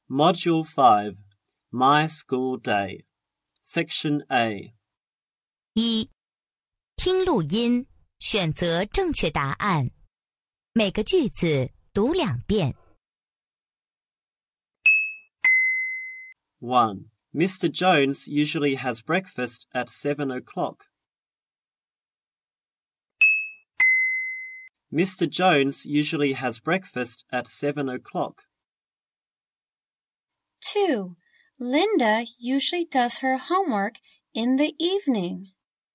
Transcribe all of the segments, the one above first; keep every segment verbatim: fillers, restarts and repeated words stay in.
Module five, My School Day. Section A. 一、听录音，选择正确答案。每个句子读两遍。 one. Mister Jones usually has breakfast at seven o'clock. Mister Jones usually has breakfast at seven o'clock. two. Linda usually does her homework in the evening.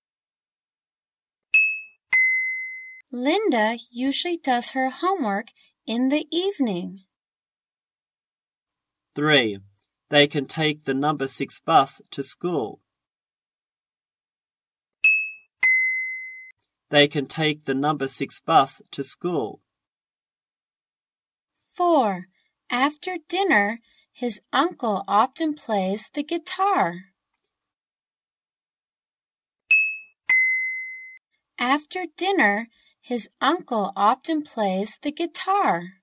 Linda usually does her homework in the evening. three. They can take the number six bus to school. They can take the number six bus to school. four. After dinner, his uncle often plays the guitar. After dinner, his uncle often plays the guitar.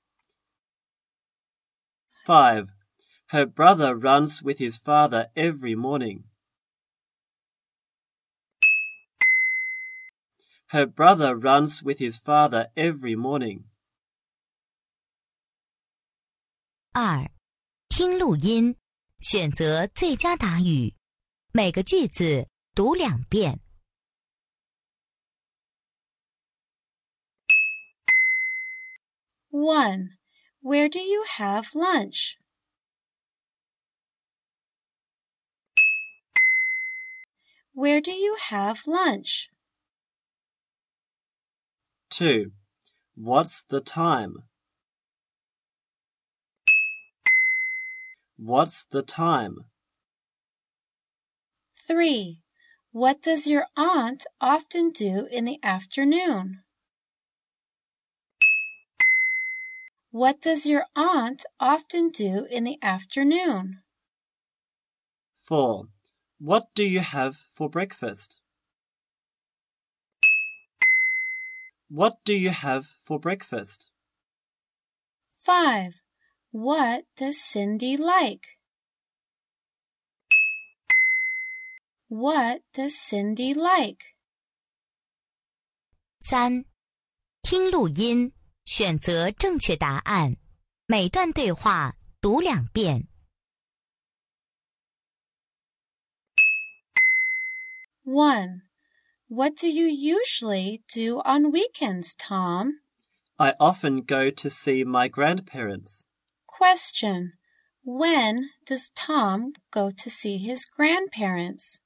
five. Her brother runs with his father every morning. Her brother runs with his father every morning. 二、听录音，选择最佳答语。每个句子读两遍。 one. Where do you have lunch? Where do you have lunch? two. What's the time? What's the time? three. What does your aunt often do in the afternoon? What does your aunt often do in the afternoon? four. What do you have for breakfast? What do you have for breakfast? five. What does Cindy like? What does Cindy like? 三、听录音，选择正确答案。每段对话读两遍。 one. What do you usually do on weekends, Tom? I often go to see my grandparents. Question. When does Tom go to see his grandparents?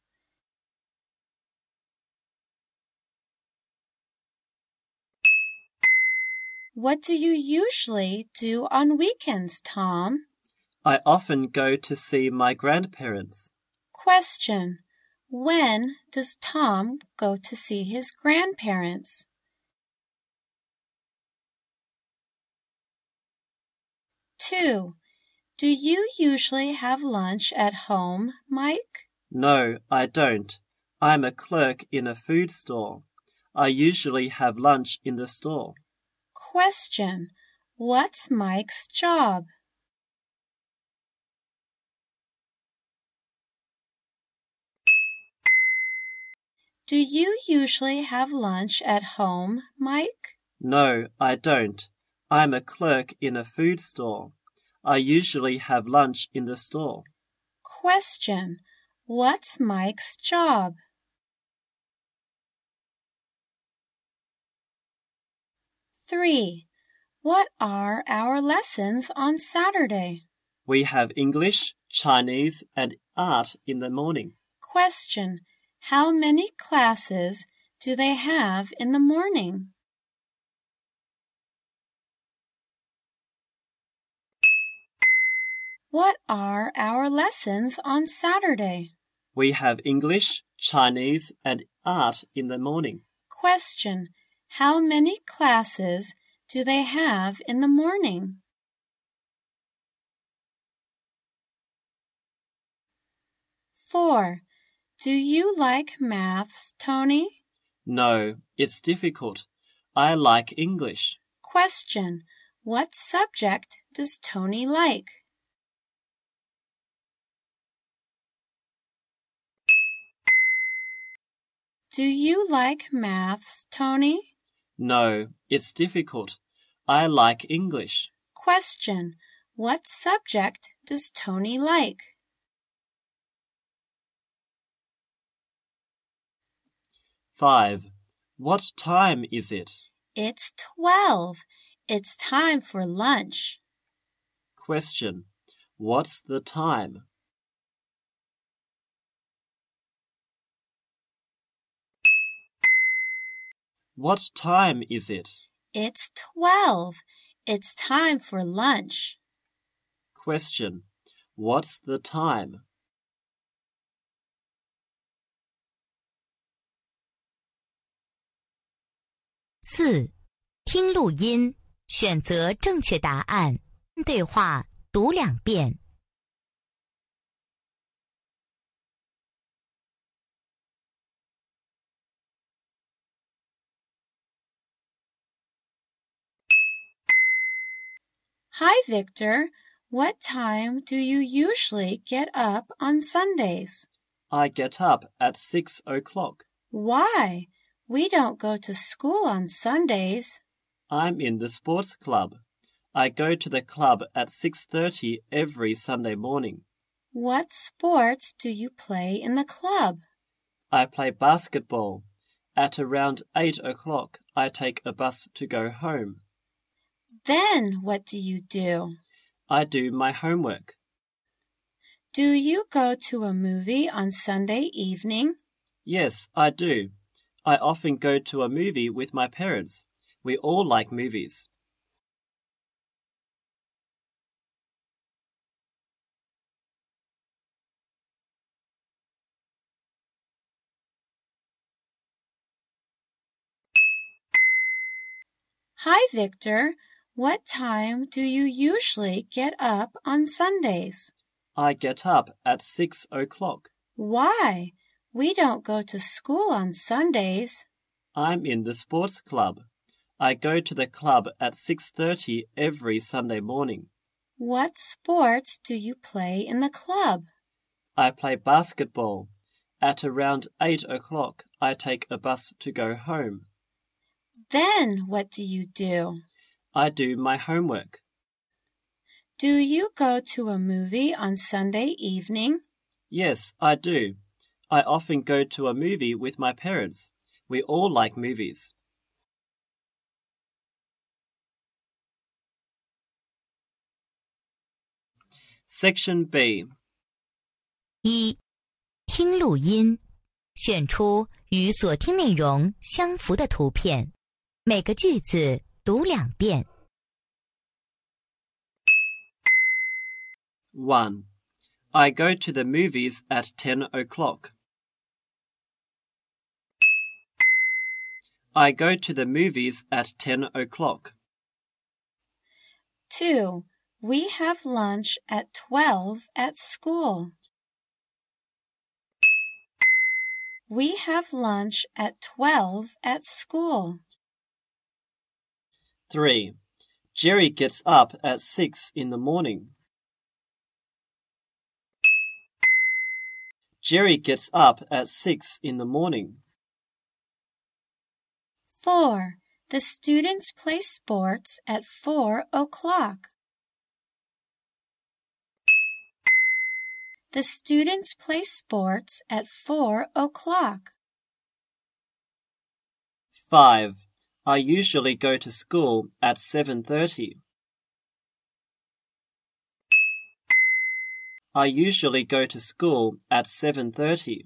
What do you usually do on weekends, Tom? I often go to see my grandparents. Question. When does Tom go to see his grandparents? two. Do you usually have lunch at home, Mike? No, I don't. I'm a clerk in a food store. I usually have lunch in the store. Question. What's Mike's job? Do you usually have lunch at home, Mike? No, I don't. I'm a clerk in a food store. I usually have lunch in the store. Question. What's Mike's job? three. What are our lessons on Saturday? We have English, Chinese, and art in the morning. Question. How many classes do they have in the morning? What are our lessons on Saturday? We have English, Chinese, and art in the morning. Question. How many classes do they have in the morning? four. Do you like maths, Tony? No, it's difficult. I like English. Question. What subject does Tony like? Do you like maths, Tony? No, it's difficult. I like English. Question. What subject does Tony like? Five. What time is it? It's twelve. It's time for lunch. Question. What's the time? What time is it? It's twelve. It's time for lunch. Question. What's the time? 四、听录音，选择正确答案。对话读两遍。 Hi, Victor. What time do you usually get up on Sundays? I get up at six o'clock. Why? We don't go to school on Sundays. I'm in the sports club. I go to the club at six thirty every Sunday morning. What sports do you play in the club? I play basketball. At around eight o'clock, I take a bus to go home. Then what do you do? I do my homework. Do you go to a movie on Sunday evening? Yes, I do. I often go to a movie with my parents. We all like movies. Hi, Victor. What time do you usually get up on Sundays? I get up at six o'clock. Why? We don't go to school on Sundays. I'm in the sports club. I go to the club at six thirty every Sunday morning. What sports do you play in the club? I play basketball. At around eight o'clock, I take a bus to go home. Then what do you do? I do my homework. Do you go to a movie on Sunday evening? Yes, I do. I often go to a movie with my parents. We all like movies. Section B. 一、听录音，选出与所听内容相符的图片，每个句子读两遍。 one. I go to the movies at ten o'clock. I go to the movies at ten o'clock. Two. We have lunch at twelve at school. We have lunch at twelve at school. three. Jerry gets up at six in the morning. Jerry gets up at six in the morning. Four. The students play sports at four o'clock. The students play sports at four o'clock. five. I usually go to school at seven thirty. I usually go to school at seven thirty.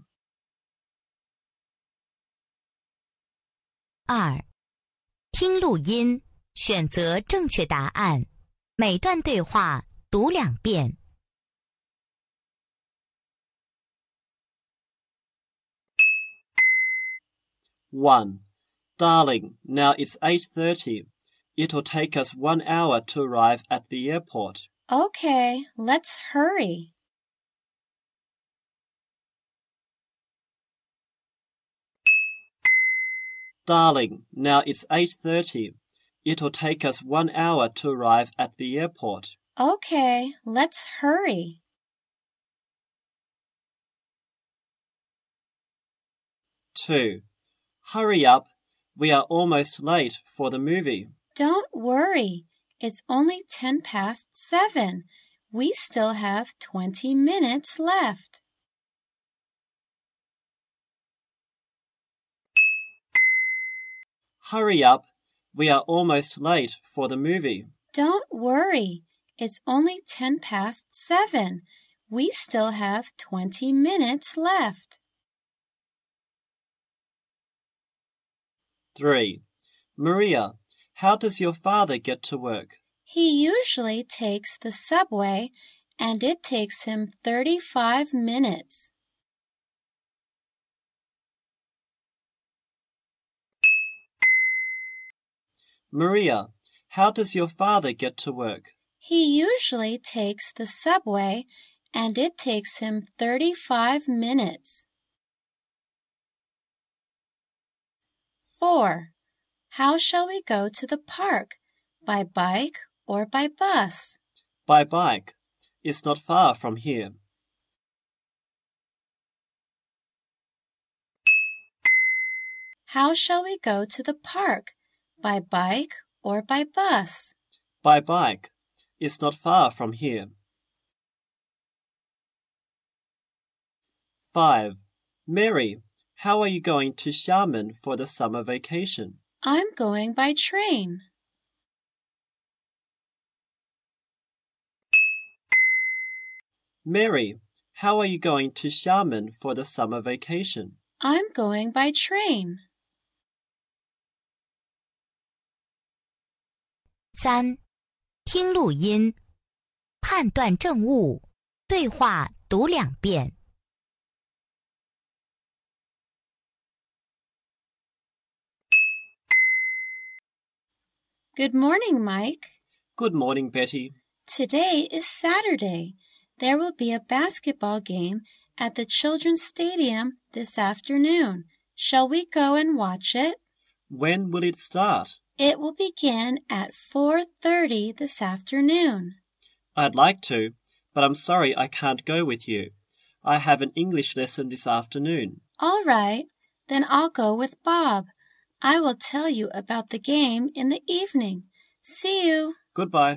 二、听录音，选择正确答案，每段对话读两遍。 one. Darling, now it's eight thirty. It'll take us one hour to arrive at the airport. Okay, let's hurry. Darling, now it's eight thirty. It'll take us one hour to arrive at the airport. Okay, let's hurry. two. Hurry up, we are almost late for the movie. Don't worry, it's only ten past seven. We still have twenty minutes left. Hurry up, we are almost late for the movie. Don't worry, it's only ten past seven. We still have twenty minutes left. three. Maria, how does your father get to work? He usually takes the subway, and it takes him thirty-five minutes. Maria, how does your father get to work? He usually takes the subway, and it takes him thirty-five minutes. four. How shall we go to the park? By bike or by bus? By bike. It's not far from here. How shall we go to the park? By bike or by bus? By bike. It's not far from here. five. Mary, how are you going to Xiamen for the summer vacation? I'm going by train. Mary, how are you going to Xiamen for the summer vacation? I'm going by train. 三、听录音，判断正误，对话读两遍。 Good morning, Mike. Good morning, Betty. Today is Saturday. There will be a basketball game at the Children's Stadium this afternoon. Shall we go and watch it? When will it start? It will begin at four thirty this afternoon. I'd like to, but I'm sorry I can't go with you. I have an English lesson this afternoon. All right, then I'll go with Bob. I will tell you about the game in the evening. See you. Goodbye.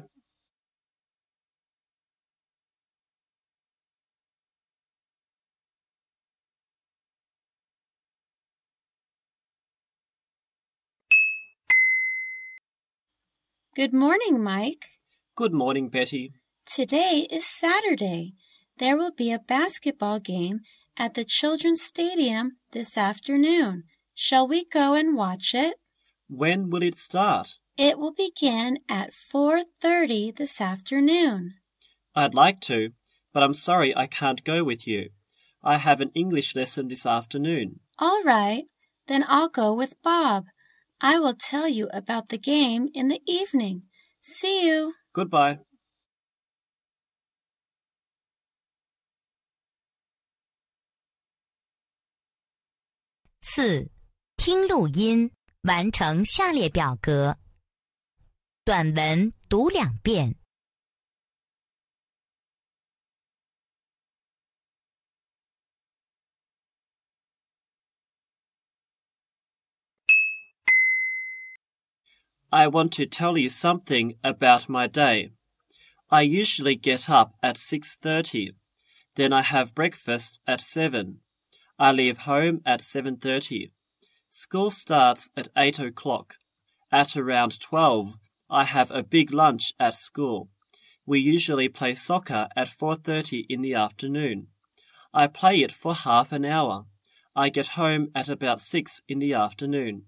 Good morning, Mike. Good morning, Betty. Today is Saturday. There will be a basketball game at the Children's Stadium this afternoon. Shall we go and watch it? When will it start? It will begin at four thirty this afternoon. I'd like to, but I'm sorry I can't go with you. I have an English lesson this afternoon. All right, then I'll go with Bob. I will tell you about the game in the evening. See you. Goodbye. 四、听录音，完成下列表格。短文读两遍。 I want to tell you something about my day. I usually get up at six thirty. Then I have breakfast at seven. I leave home at seven thirty. School starts at eight o'clock. At around twelve, I have a big lunch at school. We usually play soccer at four thirty in the afternoon. I play it for half an hour. I get home at about six in the afternoon.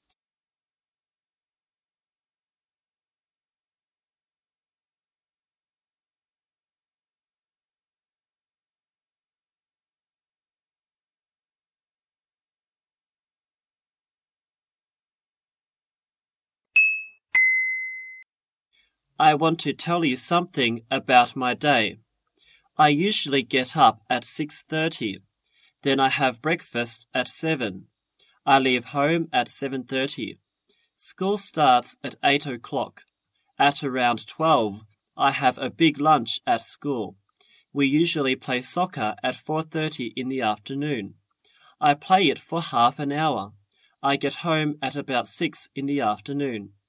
I want to tell you something about my day. I usually get up at six thirty. Then I have breakfast at seven. I leave home at seven thirty. School starts at eight o'clock. At around twelve, I have a big lunch at school. We usually play soccer at four thirty in the afternoon. I play it for half an hour. I get home at about six in the afternoon.